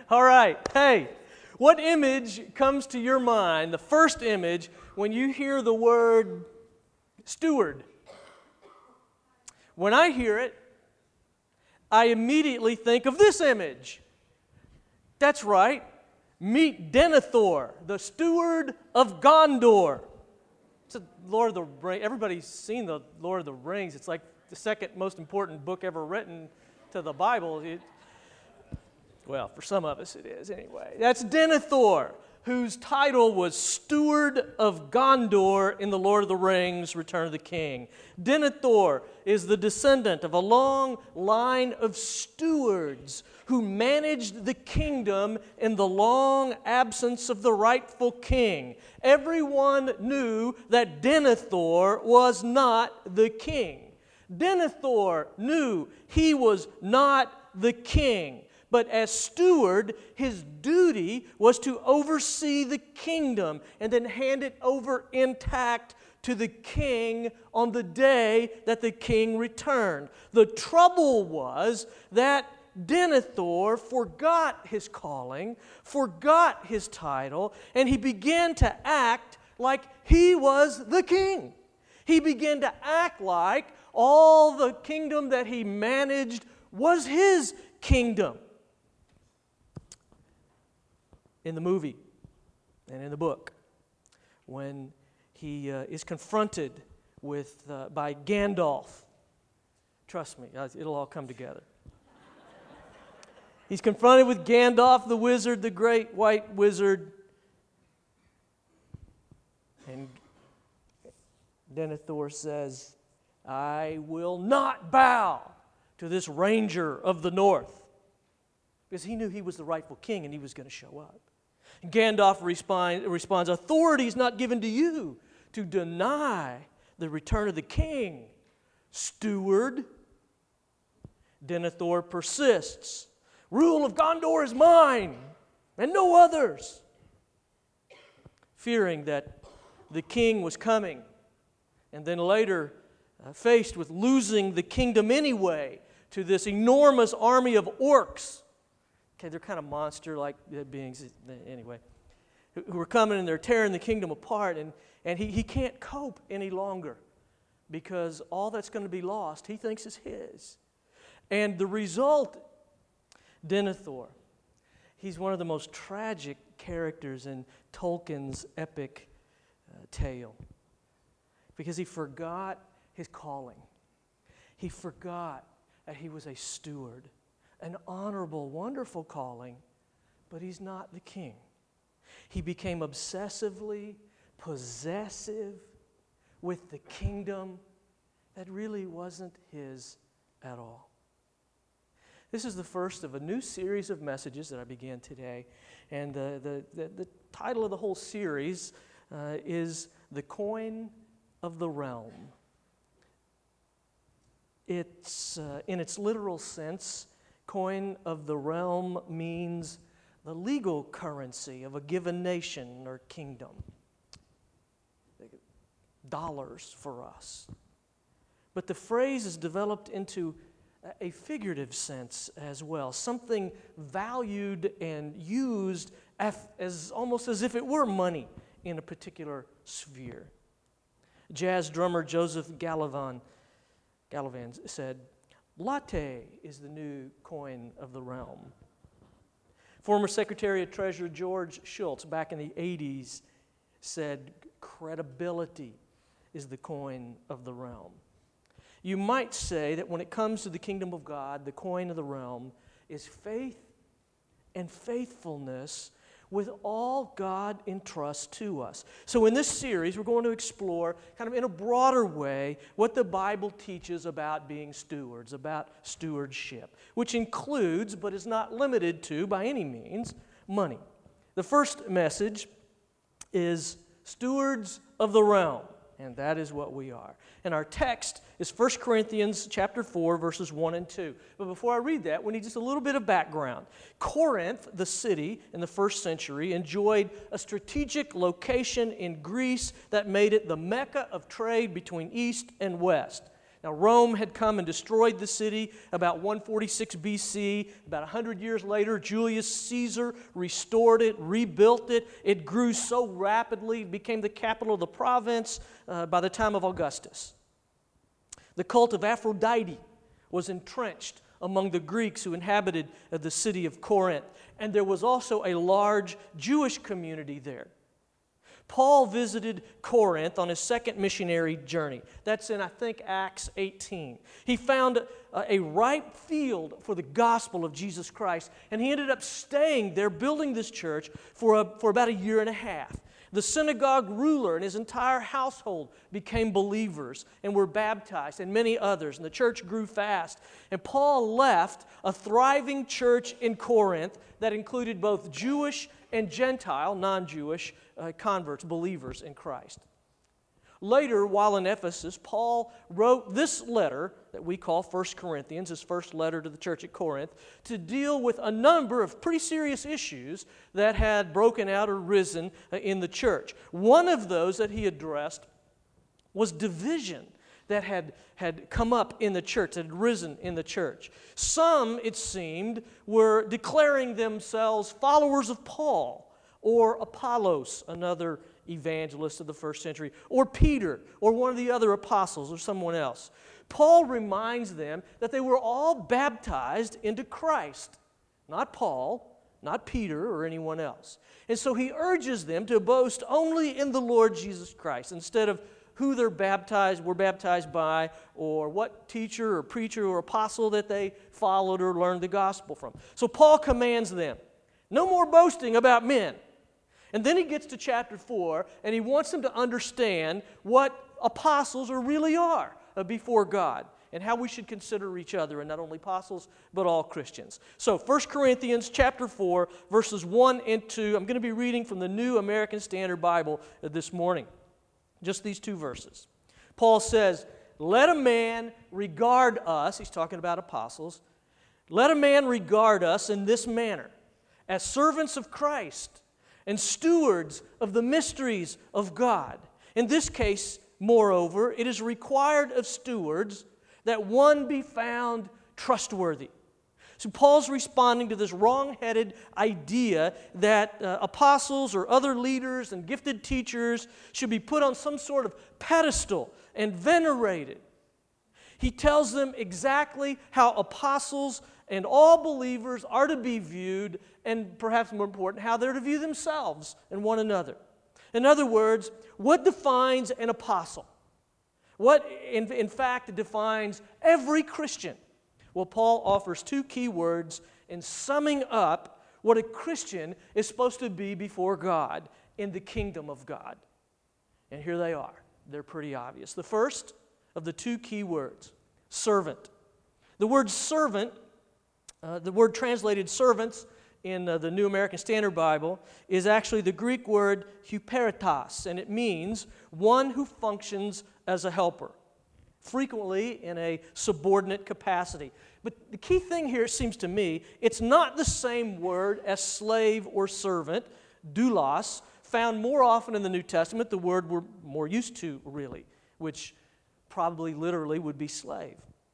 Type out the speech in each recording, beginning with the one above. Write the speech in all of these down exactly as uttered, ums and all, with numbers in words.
All right. Hey, what image comes to your mind, the first image, when you hear the word steward? When I hear it, I immediately think of this image. That's right. Meet Denethor, the steward of Gondor. It's a Lord of the Rings. Everybody's seen the Lord of the Rings. It's like the second most important book ever written to the Bible. It, well, for some of us it is anyway. That's Denethor, whose title was Steward of Gondor in the Lord of the Rings, Return of the King. Denethor is the descendant of a long line of stewards who managed the kingdom in the long absence of the rightful king. Everyone knew that Denethor was not the king. Denethor knew he was not the king. But as steward, his duty was to oversee the kingdom and then hand it over intact to the king on the day that the king returned. The trouble was that Denethor forgot his calling, forgot his title, and he began to act like he was the king. He began to act like all the kingdom that he managed was his kingdom. In the movie and in the book, when he uh, is confronted with uh, by Gandalf, trust me, it'll all come together. He's confronted with Gandalf the wizard, the great white wizard, and Denethor says, "I will not bow to this ranger of the north," because he knew he was the rightful king and he was going to show up. Gandalf respond, responds, "Authority is not given to you to deny the return of the king, steward." Denethor persists. "Rule of Gondor is mine and no others." Fearing that the king was coming and then later uh, faced with losing the kingdom anyway to this enormous army of orcs. Okay, they're kind of monster-like beings, anyway, who are coming and they're tearing the kingdom apart, and, and he, he can't cope any longer because all that's going to be lost, he thinks, is his. And the result, Denethor, he's one of the most tragic characters in Tolkien's epic uh, tale because he forgot his calling. He forgot that he was a steward. An honorable, wonderful calling, but he's not the king. He became obsessively possessive with the kingdom that really wasn't his at all. This is the first of a new series of messages that I began today, and the, the, the, the title of the whole series uh, is The Coin of the Realm. It's, uh, in its literal sense, coin of the realm means the legal currency of a given nation or kingdom. Dollars for us. But the phrase is developed into a figurative sense as well, something valued and used as almost as if it were money in a particular sphere. Jazz drummer Joseph Gallivan, Gallivan said, "Latte is the new coin of the realm." Former Secretary of Treasury George Shultz back in the eighties said, "Credibility is the coin of the realm." You might say that when it comes to the kingdom of God, the coin of the realm is faith and faithfulness with all God entrusts to us. So in this series, we're going to explore, kind of in a broader way, what the Bible teaches about being stewards, about stewardship, which includes, but is not limited to, by any means, money. The first message is stewards of the realm, and that is what we are. And our text is First Corinthians chapter four, verses one and two. But before I read that, we need just a little bit of background. Corinth, the city in the first century, enjoyed a strategic location in Greece that made it the mecca of trade between East and West. Now, Rome had come and destroyed the city about one forty-six B C. About one hundred years later, Julius Caesar restored it, rebuilt it. It grew so rapidly, it became the capital of the province uh, by the time of Augustus. The cult of Aphrodite was entrenched among the Greeks who inhabited uh, the city of Corinth. And there was also a large Jewish community there. Paul visited Corinth on his second missionary journey. That's in, I think, Acts eighteen. He found a, a ripe field for the gospel of Jesus Christ, and he ended up staying there, building this church for, a, for about a year and a half. The synagogue ruler and his entire household became believers and were baptized, and many others, and the church grew fast. And Paul left a thriving church in Corinth that included both Jewish and Gentile, non-Jewish, uh, converts, believers in Christ. Later, while in Ephesus, Paul wrote this letter that we call First Corinthians, his first letter to the church at Corinth, to deal with a number of pretty serious issues that had broken out or risen in the church. One of those that he addressed was division that had, had come up in the church, that had risen in the church. Some, it seemed, were declaring themselves followers of Paul, or Apollos, another evangelist of the first century, or Peter, or one of the other apostles, or someone else. Paul reminds them that they were all baptized into Christ, not Paul, not Peter, or anyone else. And so he urges them to boast only in the Lord Jesus Christ, instead of who they're baptized, were baptized by, or what teacher or preacher or apostle that they followed or learned the gospel from. So Paul commands them, no more boasting about men. And then he gets to chapter four, and he wants them to understand what apostles are really are before God, and how we should consider each other, and not only apostles, but all Christians. So First Corinthians chapter four, verses one and two, I'm going to be reading from the New American Standard Bible this morning. Just these two verses. Paul says, let a man regard us, he's talking about apostles, let a man regard us in this manner, as servants of Christ, and stewards of the mysteries of God. In this case, moreover, it is required of stewards that one be found trustworthy. So Paul's responding to this wrong-headed idea that uh, apostles or other leaders and gifted teachers should be put on some sort of pedestal and venerated. He tells them exactly how apostles and all believers are to be viewed, and perhaps more important, how they're to view themselves and one another. In other words, what defines an apostle? What, in, in fact, defines every Christian? Well, Paul offers two key words in summing up what a Christian is supposed to be before God in the kingdom of God. And here they are. They're pretty obvious. The first of the two key words, servant. The word servant, uh, the word translated servants in uh, the New American Standard Bible, is actually the Greek word huperetas, and it means one who functions as a helper, frequently in a subordinate capacity. But the key thing here seems to me, it's not the same word as slave or servant, doulos, found more often in the New Testament, the word we're more used to, really, which probably literally would be slave.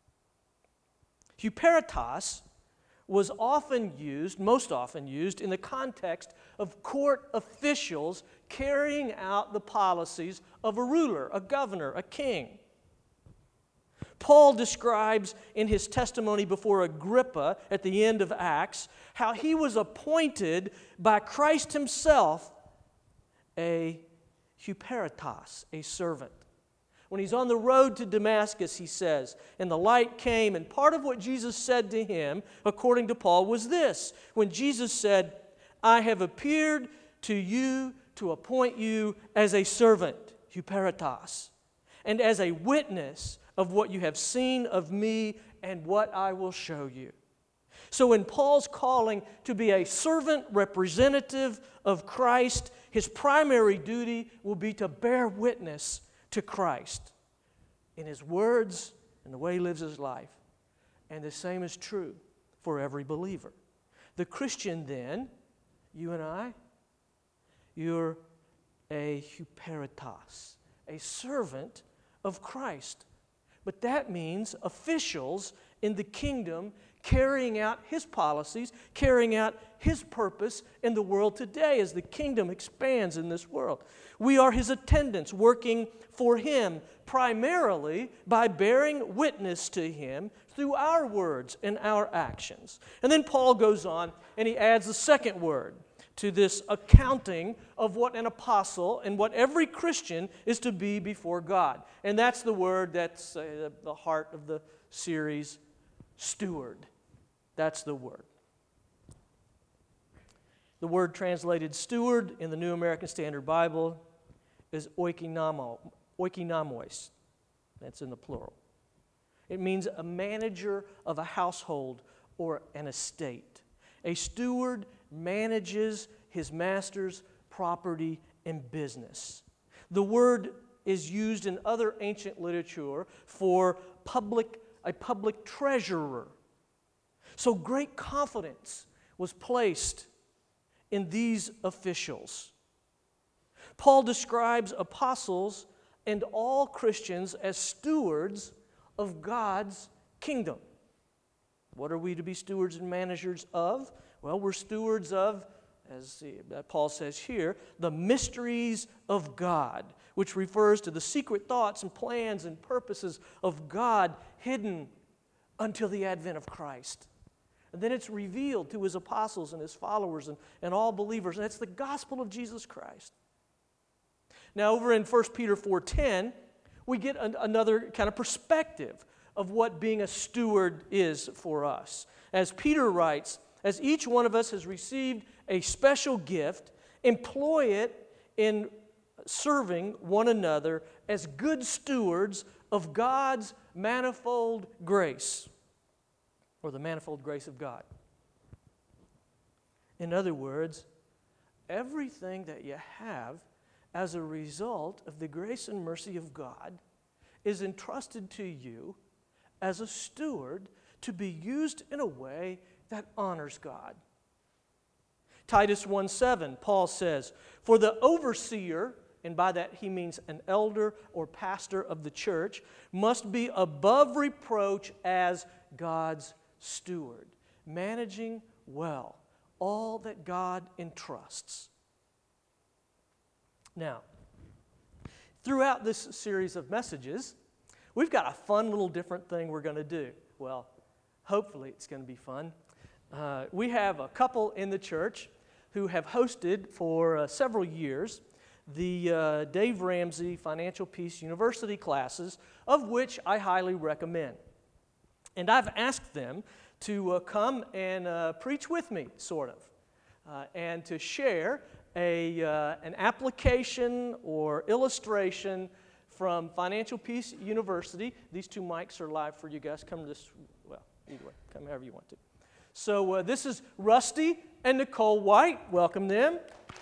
Huperetas was often used, most often used, in the context of court officials carrying out the policies of a ruler, a governor, a king. Paul describes in his testimony before Agrippa at the end of Acts how he was appointed by Christ himself a huperetas, a servant. When he's on the road to Damascus, he says, and the light came, and part of what Jesus said to him, according to Paul, was this. When Jesus said, I have appeared to you to appoint you as a servant, huperetas, and as a witness of what you have seen of me and what I will show you. So in Paul's calling to be a servant representative of Christ, his primary duty will be to bear witness to Christ in his words and the way he lives his life. And the same is true for every believer. The Christian then, you and I, you're a huperetas, a servant of Christ. but that means officials in the kingdom carrying out His policies, carrying out His purpose in the world today as the kingdom expands in this world. We are His attendants working for Him primarily by bearing witness to Him through our words and our actions. And then Paul goes on and he adds the second word to this accounting of what an apostle and what every Christian is to be before God. And that's the word that's uh, the heart of the series, steward. That's the word. The word translated steward in the New American Standard Bible is oikonomos. Oikonomos. That's in the plural. It means a manager of a household or an estate. A steward manages his master's property and business. The word is used in other ancient literature for public, a public treasurer. So great confidence was placed in these officials. Paul describes apostles and all Christians as stewards of God's kingdom. What are we to be stewards and managers of? Well, we're stewards of, as Paul says here, the mysteries of God, which refers to the secret thoughts and plans and purposes of God hidden until the advent of Christ. And then it's revealed to His apostles and His followers and, and all believers. And it's the gospel of Jesus Christ. Now, over in First Peter four ten, we get an, another kind of perspective of what being a steward is for us. As Peter writes, as each one of us has received a special gift, employ it in serving one another as good stewards of God's manifold grace, or the manifold grace of God. In other words, everything that you have as a result of the grace and mercy of God is entrusted to you as a steward to be used in a way that honors God. Titus one seven, Paul says, for the overseer, and by that he means an elder or pastor of the church, must be above reproach as God's steward, managing well all that God entrusts. Now, throughout this series of messages, we've got a fun little different thing we're going to do. Well, hopefully it's going to be fun. Uh, we have a couple in the church who have hosted for uh, several years the uh, Dave Ramsey Financial Peace University classes, of which I highly recommend. And I've asked them to uh, come and uh, preach with me, sort of, uh, and to share a, uh, an application or illustration from Financial Peace University. These two mics are live for you guys. Come this, well, either way, come however you want to. So uh, this is Rusty and Nicole White. Welcome them.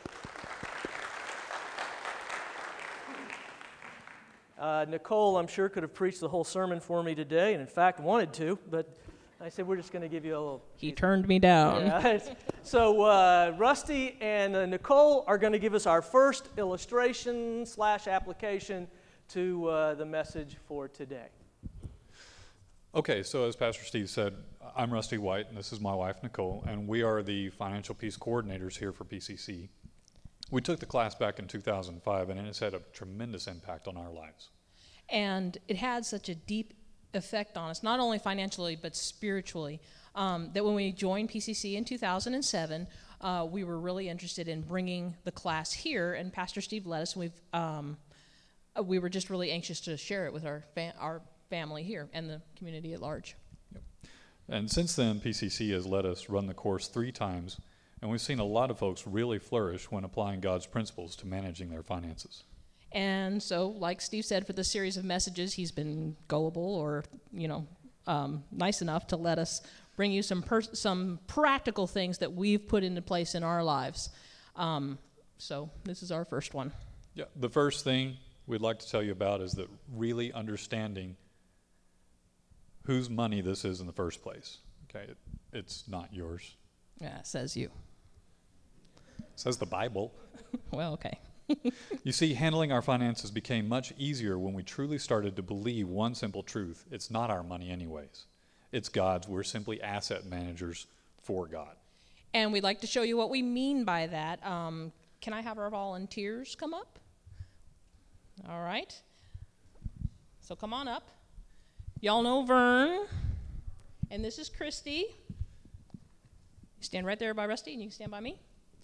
Uh, Nicole, I'm sure, could have preached the whole sermon for me today, and in fact wanted to, but I said we're just going to give you a little... He turned me down. Yeah. So uh, Rusty and uh, Nicole are going to give us our first illustration slash application to uh, the message for today. Okay, so as Pastor Steve said, I'm Rusty White, and this is my wife, Nicole, and we are the Financial Peace Coordinators here for P C C. We took the class back in two thousand five, and it has had a tremendous impact on our lives. And it had such a deep effect on us, not only financially, but spiritually, um, that when we joined P C C in two thousand seven, uh, we were really interested in bringing the class here, and Pastor Steve led us, and we've, um, we were just really anxious to share it with our fa- our family here and the community at large. Yep. And since then, P C C has let us run the course three times, and we've seen a lot of folks really flourish when applying God's principles to managing their finances. And so, like Steve said, for this series of messages, he's been gullible or, you know, um, nice enough to let us bring you some per- some practical things that we've put into place in our lives. Um, so this is our first one. Yeah, the first thing we'd like to tell you about is that really understanding whose money this is in the first place. Okay, it, it's not yours. Yeah, it says you. It says the Bible. Well, okay. You see, handling our finances became much easier when we truly started to believe one simple truth. It's not our money anyways. It's God's. We're simply asset managers for God. And we'd like to show you what we mean by that. Um, can I have our volunteers come up? All right. So come on up. Y'all know Vern. And this is Christy. You stand right there by Rusty, and you can stand by me.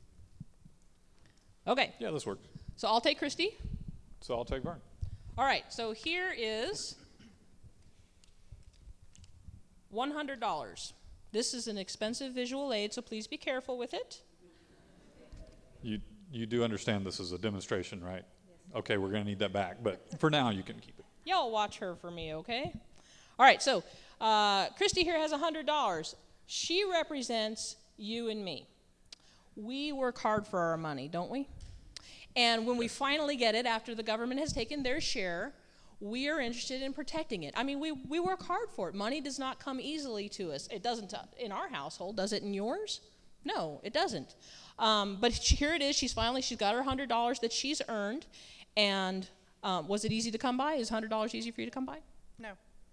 Okay. Yeah, this works. So I'll take Christy. So I'll take Vern. All right. So here is one hundred dollars. This is an expensive visual aid, so please be careful with it. You you do understand this is a demonstration, right? Yes. Okay, we're going to need that back, but for now you can keep it. Y'all watch her for me, okay? All right, so uh, Christy here has one hundred dollars. She represents you and me. We work hard for our money, don't we? And when we finally get it, after the government has taken their share, we are interested in protecting it. I mean, we, we work hard for it. Money does not come easily to us. It doesn't in our household. Does it in yours? No, it doesn't. Um, but here it is. She's finally, she's got her one hundred dollars that she's earned. And um, was it easy to come by? Is one hundred dollars easy for you to come by? No.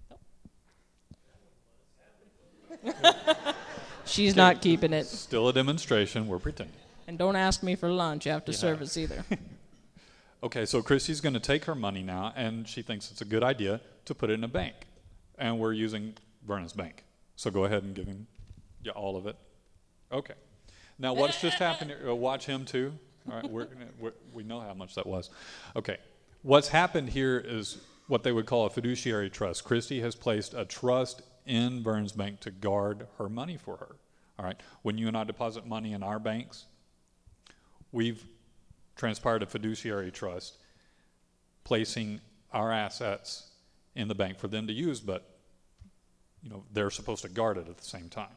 She's not keeping it. Still a demonstration. We're pretending. And don't ask me for lunch after Yeah. service either. Okay, so Christy's going to take her money now, and she thinks it's a good idea to put it in a bank. And we're using Vernon's bank. So go ahead and give him yeah, all of it. Okay. Now, what's just happened here? Uh, watch him, too. All right, we're, we're, we know how much that was. Okay. What's happened here is what they would call a fiduciary trust. Christy has placed a trust in Vern's bank to guard her money for her. All right. When you and I deposit money in our banks, we've transpired a fiduciary trust, placing our assets in the bank for them to use, but you know they're supposed to guard it at the same time.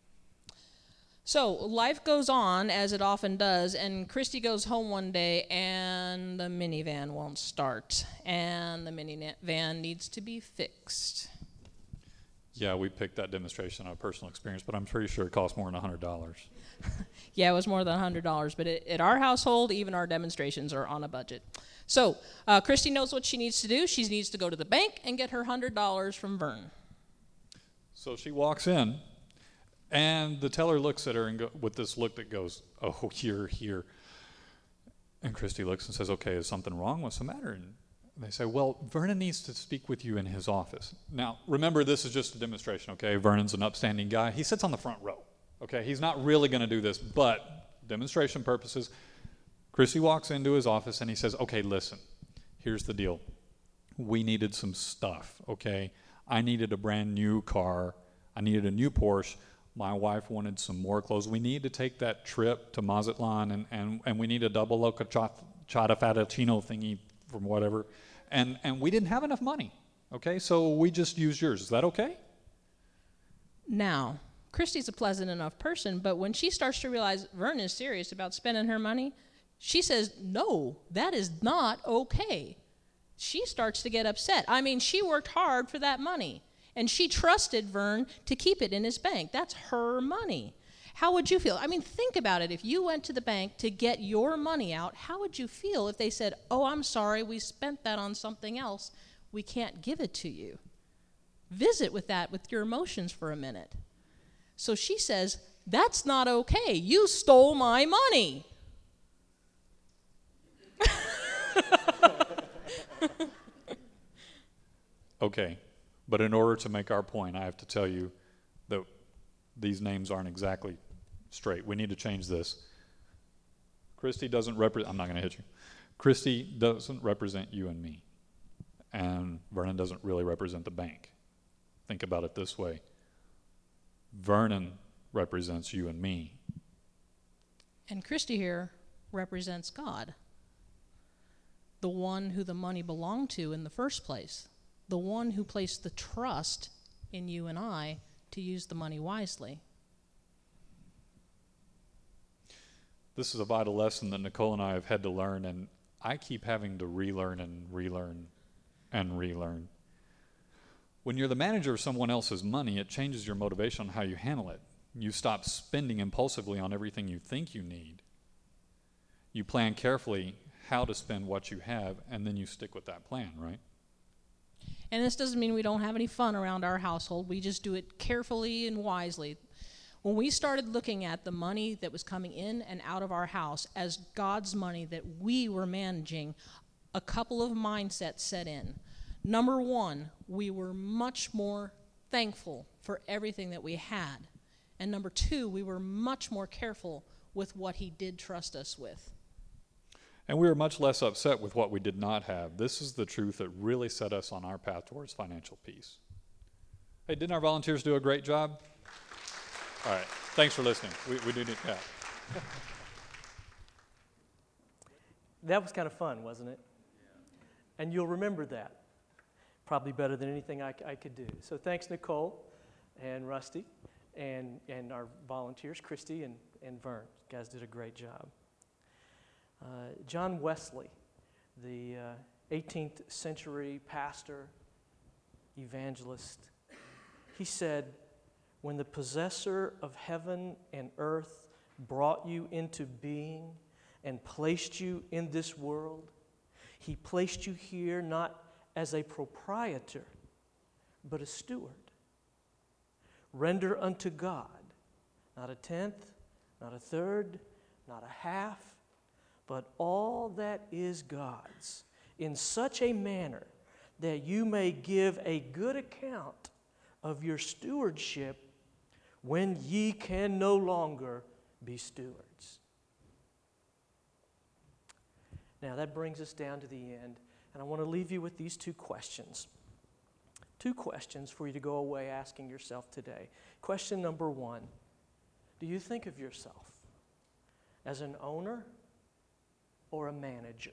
So life goes on, as it often does, and Christy goes home one day, and the minivan won't start, and the minivan needs to be fixed. Yeah, we picked that demonstration on a personal experience, but I'm pretty sure it cost more than one hundred dollars. Yeah, it was more than one hundred dollars, but it, at our household, even our demonstrations are on a budget. So uh, Christy knows what she needs to do. She needs to go to the bank and get her one hundred dollars from Vern. So she walks in, and the teller looks at her and go, with this look that goes, "Oh, you're here." And Christy looks and says, "Okay, is something wrong? What's the matter?" And they say, "Well, Vernon needs to speak with you in his office." Now, remember, this is just a demonstration, okay? Vernon's an upstanding guy. He sits on the front row, okay? He's not really going to do this, but demonstration purposes, Christy walks into his office and he says, "Okay, listen, here's the deal. We needed some stuff, okay? I needed a brand new car. I needed a new Porsche. My wife wanted some more clothes. We need to take that trip to Mazatlan, and, and, and we need a double loca chata fettuccino thingy from whatever. And, and we didn't have enough money, okay? So we just used yours. Is that okay?" Now, Christy's a pleasant enough person, but when she starts to realize Vern is serious about spending her money, she says, "No, that is not okay." She starts to get upset. I mean, she worked hard for that money, and she trusted Vern to keep it in his bank. That's her money. How would you feel? I mean, think about it. If you went to the bank to get your money out, how would you feel if they said, "Oh, I'm sorry, we spent that on something else. We can't give it to you"? Visit with that, with your emotions for a minute. So she says, "That's not okay. You stole my money." Okay, but in order to make our point, I have to tell you that these names aren't exactly straight. We need to change this. Christy doesn't represent, I'm not going to hit you. Christy doesn't represent you and me. And Vernon doesn't really represent the bank. Think about it this way. Vernon represents you and me. And Christy here represents God, the one who the money belonged to in the first place, the one who placed the trust in you and I to use the money wisely. This is a vital lesson that Nicole and I have had to learn, and I keep having to relearn and relearn and relearn. When you're the manager of someone else's money, it changes your motivation on how you handle it. You stop spending impulsively on everything you think you need. You plan carefully how to spend what you have, and then you stick with that plan, right? And this doesn't mean we don't have any fun around our household. We just do it carefully and wisely. When we started looking at the money that was coming in and out of our house as God's money that we were managing, a couple of mindsets set in. Number one, we were much more thankful for everything that we had. And number two, we were much more careful with what he did trust us with. And we were much less upset with what we did not have. This is the truth that really set us on our path towards financial peace. Hey, didn't our volunteers do a great job? All right, thanks for listening. We, we do need that. That was kind of fun, wasn't it? And you'll remember that probably better than anything I, I could do. So thanks, Nicole and Rusty and, and our volunteers, Christy and, and Vern. You guys did a great job. Uh, John Wesley, the uh, eighteenth century pastor, evangelist, he said, when the possessor of heaven and earth brought you into being and placed you in this world, he placed you here not as a proprietor, but a steward. Render unto God not a tenth, not a third, not a half, but all that is God's, in such a manner that you may give a good account of your stewardship when ye can no longer be stewards. Now that brings us down to the end, and I want to leave you with these two questions. Two questions for you to go away asking yourself today. Question number one, do you think of yourself as an owner or a manager?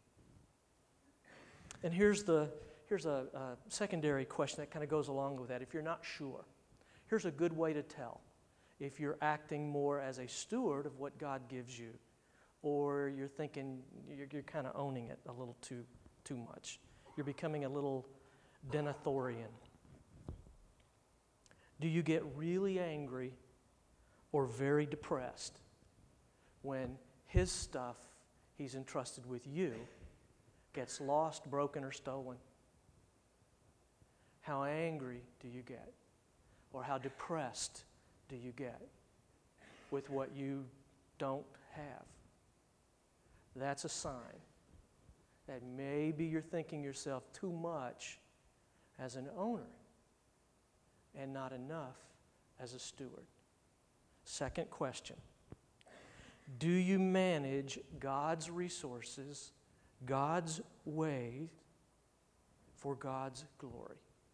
And here's the here's a, a secondary question that kind of goes along with that. If you're not sure, here's a good way to tell if you're acting more as a steward of what God gives you, or you're thinking you're, you're kind of owning it a little too too much. You're becoming a little Denethorian. Do you get really angry or very depressed when his stuff he's entrusted with you gets lost, broken, or stolen? How angry do you get? Or how depressed do you get with what you don't have? That's a sign that maybe you're thinking yourself too much as an owner and not enough as a steward. Second question. Do you manage God's resources, God's way, for God's glory?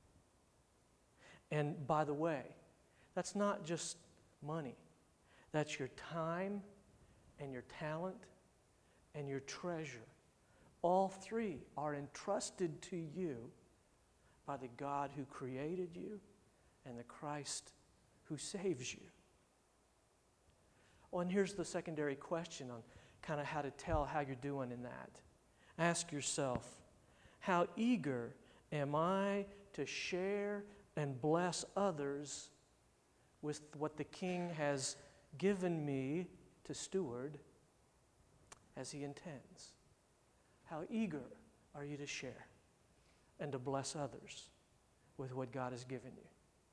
And by the way, that's not just money. That's your time and your talent and your treasure. All three are entrusted to you by the God who created you and the Christ who saves you. Oh, and here's the secondary question on kind of how to tell how you're doing in that. Ask yourself, how eager am I to share and bless others with what the King has given me to steward as he intends? How eager are you to share and to bless others with what God has given you?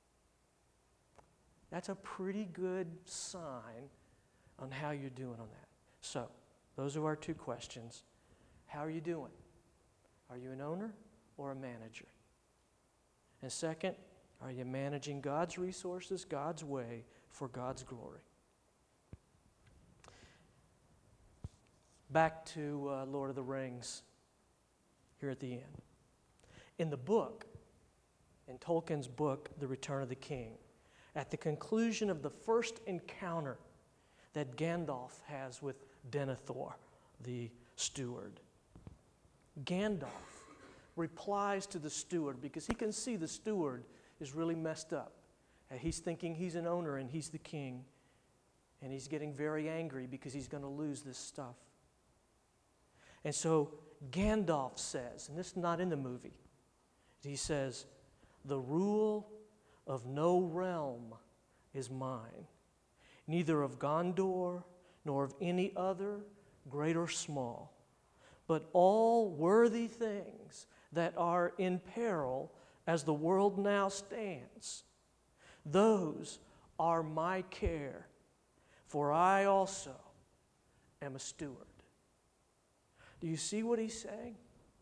That's a pretty good sign on how you're doing on that. So, those are our two questions. How are you doing? Are you an owner or a manager? And second, are you managing God's resources, God's way, for God's glory? Back to uh, Lord of the Rings here at the end. In the book, in Tolkien's book, The Return of the King, at the conclusion of the first encounter that Gandalf has with Denethor, the steward, Gandalf replies to the steward because he can see the steward is really messed up. And he's thinking he's an owner and he's the king, and he's getting very angry because he's going to lose this stuff. And so Gandalf says, and this is not in the movie, he says, the rule of no realm is mine, neither of Gondor nor of any other, great or small, but all worthy things that are in peril as the world now stands. Those are my care, for I also am a steward. Do you see what he's saying?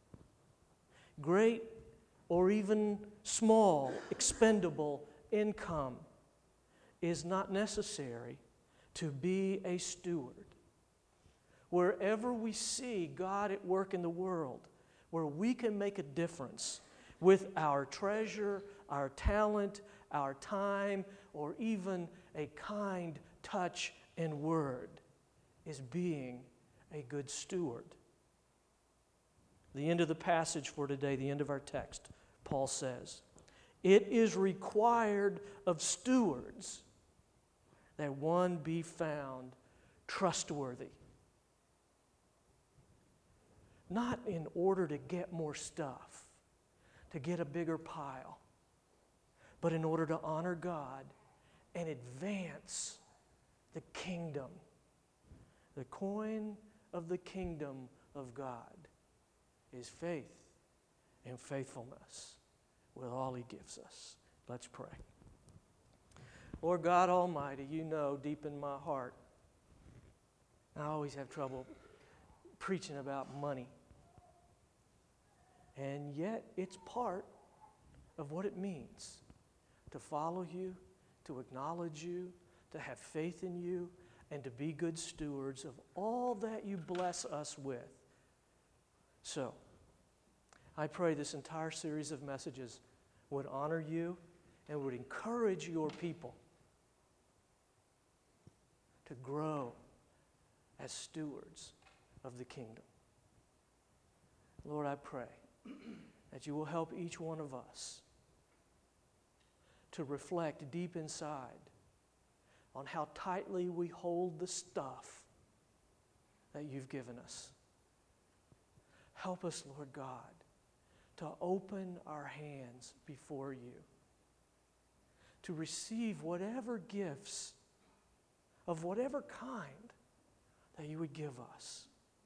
Great or even small expendable income is not necessary to be a steward. Wherever we see God at work in the world, where we can make a difference with our treasure, our talent, our time, or even a kind touch and word, is being a good steward. The end of the passage for today, the end of our text, Paul says, "It is required of stewards that one be found trustworthy." Not in order to get more stuff, to get a bigger pile, but in order to honor God and advance the kingdom, the coin of the kingdom of God is faith and faithfulness with all He gives us. Let's pray. Lord God Almighty, you know deep in my heart, I always have trouble preaching about money. And yet it's part of what it means to follow you, to acknowledge you, to have faith in you, and to be good stewards of all that you bless us with. So, I pray this entire series of messages would honor you and would encourage your people to grow as stewards of the kingdom. Lord, I pray that you will help each one of us to reflect deep inside on how tightly we hold the stuff that you've given us. Help us, Lord God, to open our hands before you, to receive whatever gifts of whatever kind that you would give us,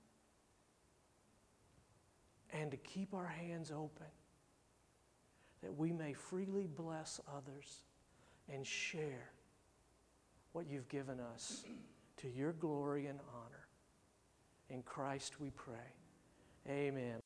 and to keep our hands open that we may freely bless others and share what you've given us to your glory and honor. In Christ we pray. Amen.